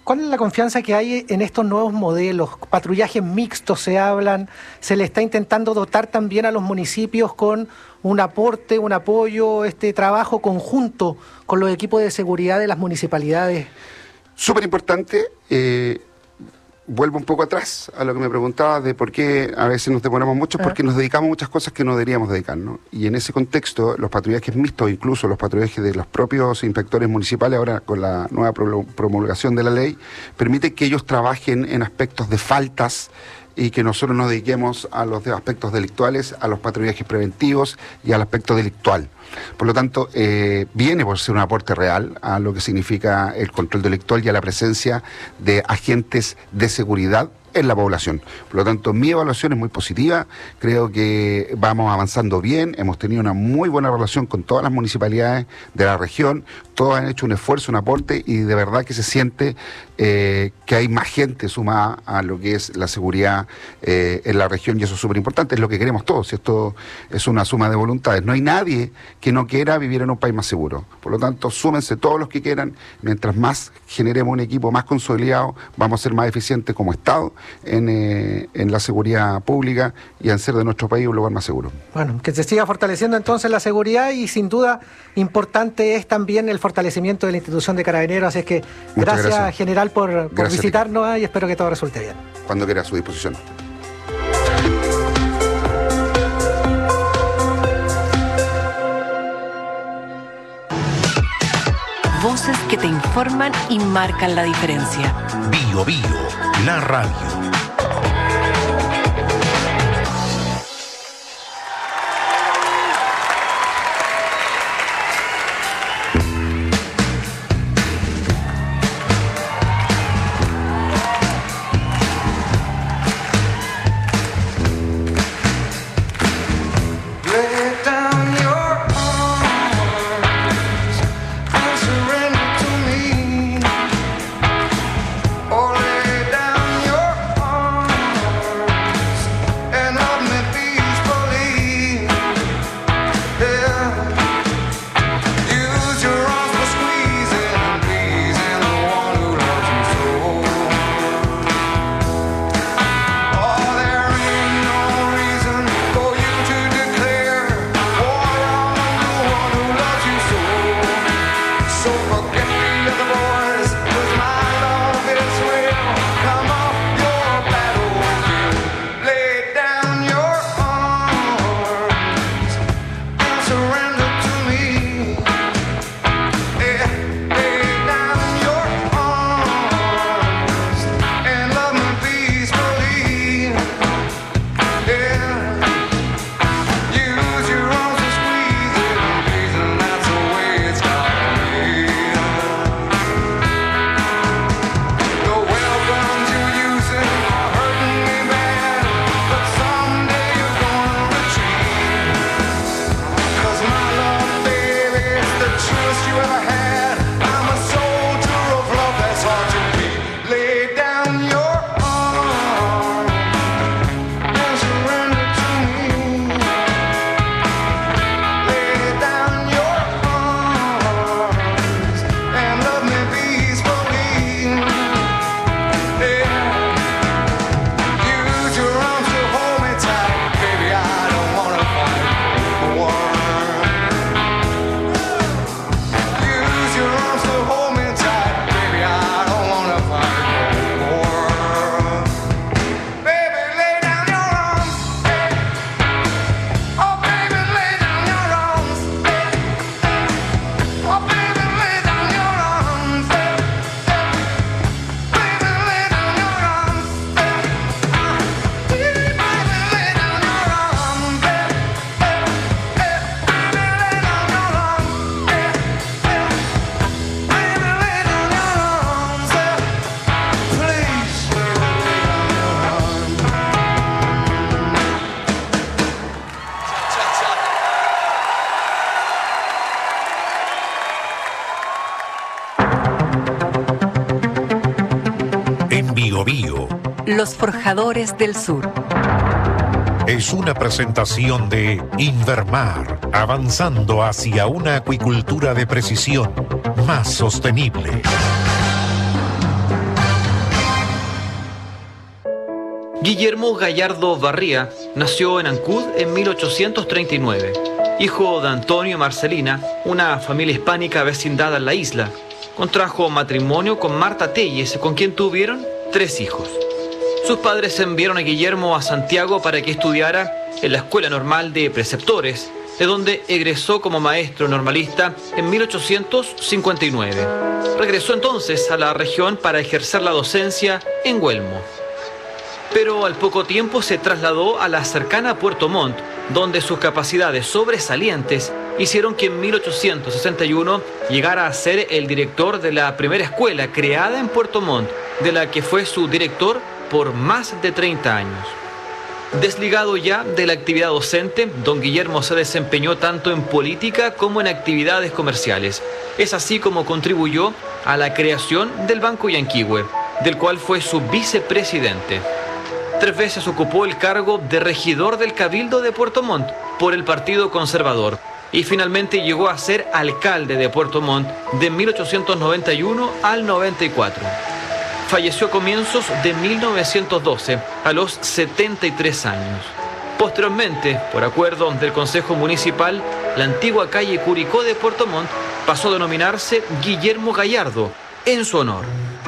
¿cuál es la confianza que hay en estos nuevos modelos? Patrullajes mixtos se hablan, se le está intentando dotar también a los municipios con un aporte, un apoyo, este trabajo conjunto con los equipos de seguridad de las municipalidades. Súper importante. Eh, vuelvo un poco atrás a lo que me preguntabas de por qué a veces nos demoramos mucho, porque nos dedicamos a muchas cosas que no deberíamos dedicarnos. Y en ese contexto, los patrullajes mixtos, incluso los patrullajes de los propios inspectores municipales, ahora con la nueva promulgación de la ley, permite que ellos trabajen en aspectos de faltas y que nosotros nos dediquemos a los aspectos delictuales, a los patrullajes preventivos y al aspecto delictual. Por lo tanto, eh, viene por ser un aporte real a lo que significa el control delictual y a la presencia de agentes de seguridad en la población. Por lo tanto, mi evaluación es muy positiva, creo que vamos avanzando bien, hemos tenido una muy buena relación con todas las municipalidades de la región, todos han hecho un esfuerzo, un aporte y de verdad que se siente eh, que hay más gente sumada a lo que es la seguridad eh, en la región y eso es súper importante, es lo que queremos todos, esto es una suma de voluntades, no hay nadie que no quiera vivir en un país más seguro, por lo tanto, súmense todos los que quieran, mientras más generemos un equipo más consolidado, vamos a ser más eficientes como Estado, En, eh, en la seguridad pública y en ser de nuestro país un lugar más seguro. Bueno, que se siga fortaleciendo entonces la seguridad y sin duda importante es también el fortalecimiento de la institución de Carabineros, así es que gracias, gracias general por, por gracias visitarnos y espero que todo resulte bien. Cuando quiera, a su disposición. Voces que te informan y marcan la diferencia. Bio Bio, la radio. Bio Bio. Los forjadores del sur. Es una presentación de Invermar, avanzando hacia una acuicultura de precisión más sostenible. Guillermo Gallardo Barría nació en Ancud en mil ochocientos treinta y nueve, hijo de Antonio y Marcelina, una familia hispánica vecindada en la isla. Contrajo matrimonio con Marta Telles, con quien tuvieron tres hijos. Sus padres enviaron a Guillermo a Santiago para que estudiara en la Escuela Normal de Preceptores, de donde egresó como maestro normalista en mil ochocientos cincuenta y nueve. Regresó entonces a la región para ejercer la docencia en Huelmo. Pero al poco tiempo se trasladó a la cercana Puerto Montt, donde sus capacidades sobresalientes hicieron que en mil ochocientos sesenta y uno llegara a ser el director de la primera escuela creada en Puerto Montt, de la que fue su director por más de treinta años. Desligado ya de la actividad docente, don Guillermo se desempeñó tanto en política como en actividades comerciales. Es así como contribuyó a la creación del Banco Yanquihue, del cual fue su vicepresidente. Tres veces ocupó el cargo de regidor del Cabildo de Puerto Montt por el Partido Conservador y finalmente llegó a ser alcalde de Puerto Montt de mil ochocientos noventa y uno al noventa y cuatro. Falleció a comienzos de mil novecientos doce, a los setenta y tres años. Posteriormente, por acuerdo del Consejo Municipal, la antigua calle Curicó de Puerto Montt pasó a denominarse Guillermo Gallardo, en su honor.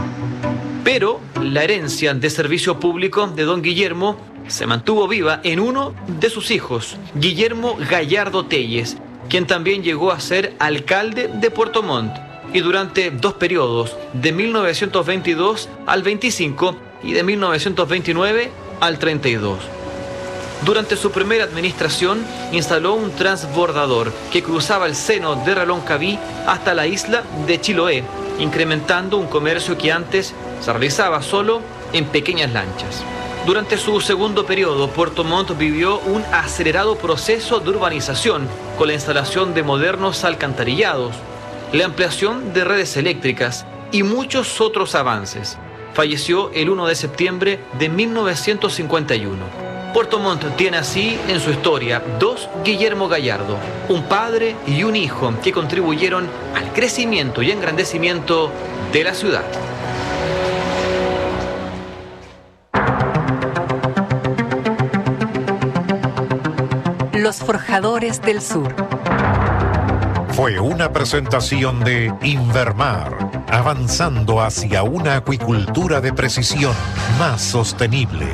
Pero la herencia de servicio público de don Guillermo se mantuvo viva en uno de sus hijos, Guillermo Gallardo Telles, quien también llegó a ser alcalde de Puerto Montt, y durante dos periodos, de mil novecientos veintidós al veinticinco y de mil novecientos veintinueve al treinta y dos. Durante su primera administración, instaló un transbordador que cruzaba el seno de Reloncaví hasta la isla de Chiloé, incrementando un comercio que antes se realizaba solo en pequeñas lanchas. Durante su segundo periodo, Puerto Montt vivió un acelerado proceso de urbanización con la instalación de modernos alcantarillados, la ampliación de redes eléctricas y muchos otros avances. Falleció el primero de septiembre de mil novecientos cincuenta y uno. Puerto Montt tiene así en su historia dos Guillermo Gallardo, un padre y un hijo que contribuyeron al crecimiento y engrandecimiento de la ciudad. Los Forjadores del Sur. Fue una presentación de Invermar, avanzando hacia una acuicultura de precisión más sostenible.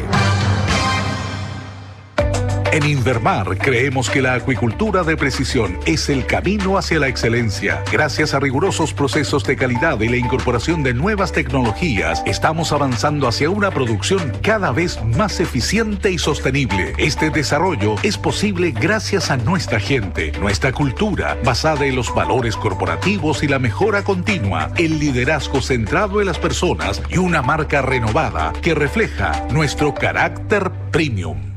En Invermar creemos que la acuicultura de precisión es el camino hacia la excelencia. Gracias a rigurosos procesos de calidad y la incorporación de nuevas tecnologías, estamos avanzando hacia una producción cada vez más eficiente y sostenible. Este desarrollo es posible gracias a nuestra gente, nuestra cultura, basada en los valores corporativos y la mejora continua, el liderazgo centrado en las personas y una marca renovada que refleja nuestro carácter premium.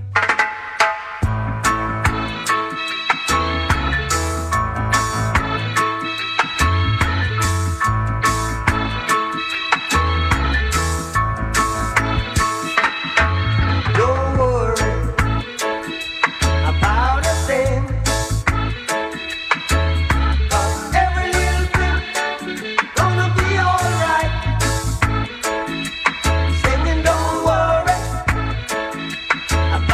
About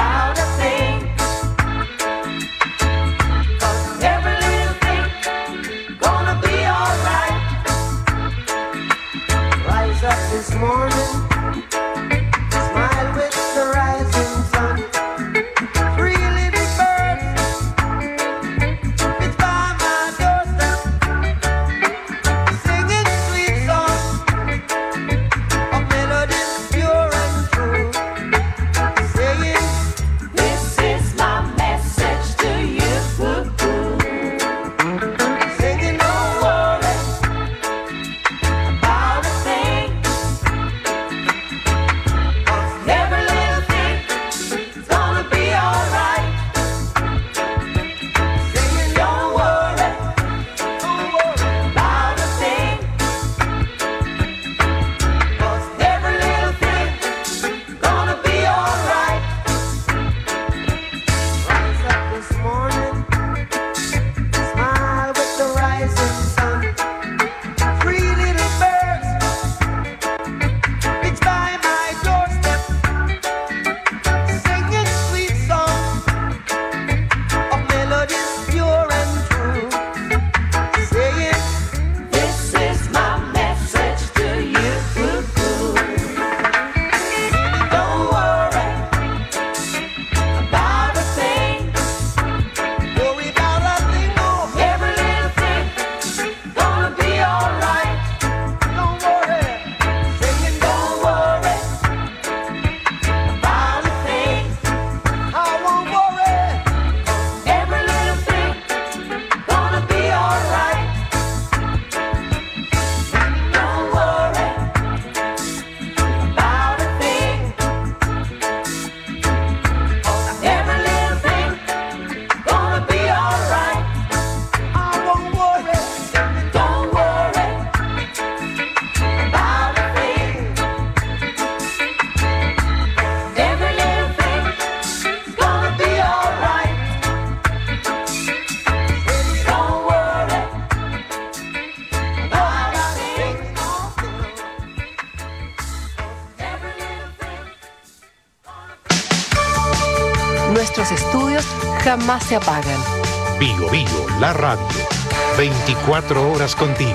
jamás se apagan. Bio Bio, la radio. veinticuatro horas contigo.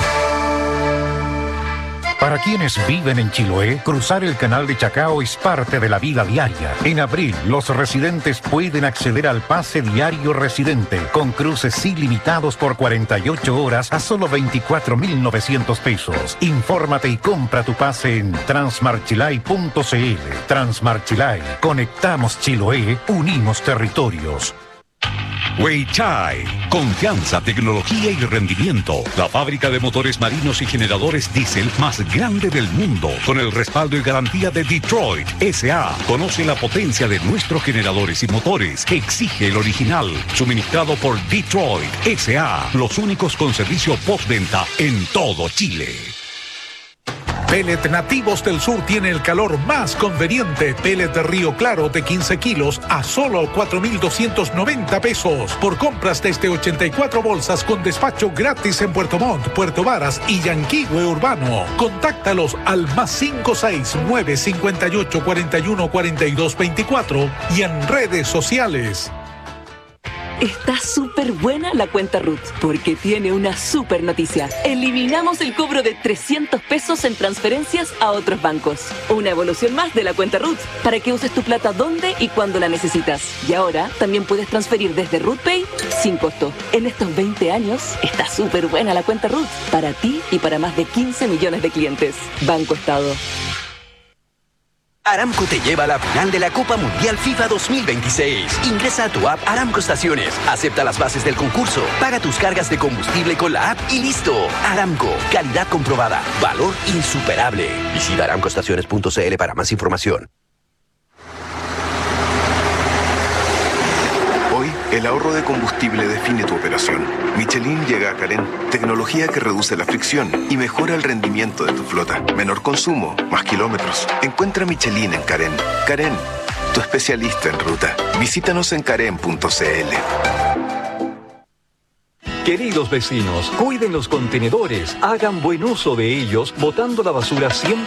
Para quienes viven en Chiloé, cruzar el canal de Chacao es parte de la vida diaria. En abril, los residentes pueden acceder al pase diario residente, con cruces ilimitados por cuarenta y ocho horas a solo veinticuatro mil novecientos pesos. Infórmate y compra tu pase en transmarchilay punto cl. Transmarchilay. Conectamos Chiloé, unimos territorios. Weichai, confianza, tecnología y rendimiento. La fábrica de motores marinos y generadores diésel más grande del mundo, con el respaldo y garantía de Detroit S A. Conoce la potencia de nuestros generadores y motores. Exige el original, suministrado por Detroit S A. Los únicos con servicio postventa en todo Chile. Pellet Nativos del Sur tiene el calor más conveniente. Pellet de Río Claro de quince kilos a solo cuatro mil doscientos noventa pesos. Por compras desde ochenta y cuatro bolsas con despacho gratis en Puerto Montt, Puerto Varas y Yanquihue Urbano. Contáctalos al más cinco seis nueve cinco ocho cuatro uno cuatro dos dos cuatro y en redes sociales. Está súper buena la cuenta Ruth, porque tiene una súper noticia. Eliminamos el cobro de trescientos pesos en transferencias a otros bancos. Una evolución más de la cuenta Ruth, para que uses tu plata donde y cuando la necesitas. Y ahora también puedes transferir desde RuthPay sin costo. En estos veinte años está súper buena la cuenta Ruth, para ti y para más de quince millones de clientes. Banco Estado. Aramco te lleva a la final de la Copa Mundial FIFA dos mil veintiséis. Ingresa a tu app Aramco Estaciones, acepta las bases del concurso, paga tus cargas de combustible con la app y listo. Aramco, calidad comprobada, valor insuperable. Visita aramco estaciones punto cl para más información. Hoy, el ahorro de combustible define tu operación. Michelin llega a Carén, tecnología que reduce la fricción y mejora el rendimiento de tu flota. Menor consumo, más kilómetros. Encuentra Michelin en Carén. Carén, tu especialista en ruta. Visítanos en carén punto cl. Queridos vecinos, cuiden los contenedores, hagan buen uso de ellos, botando la basura siempre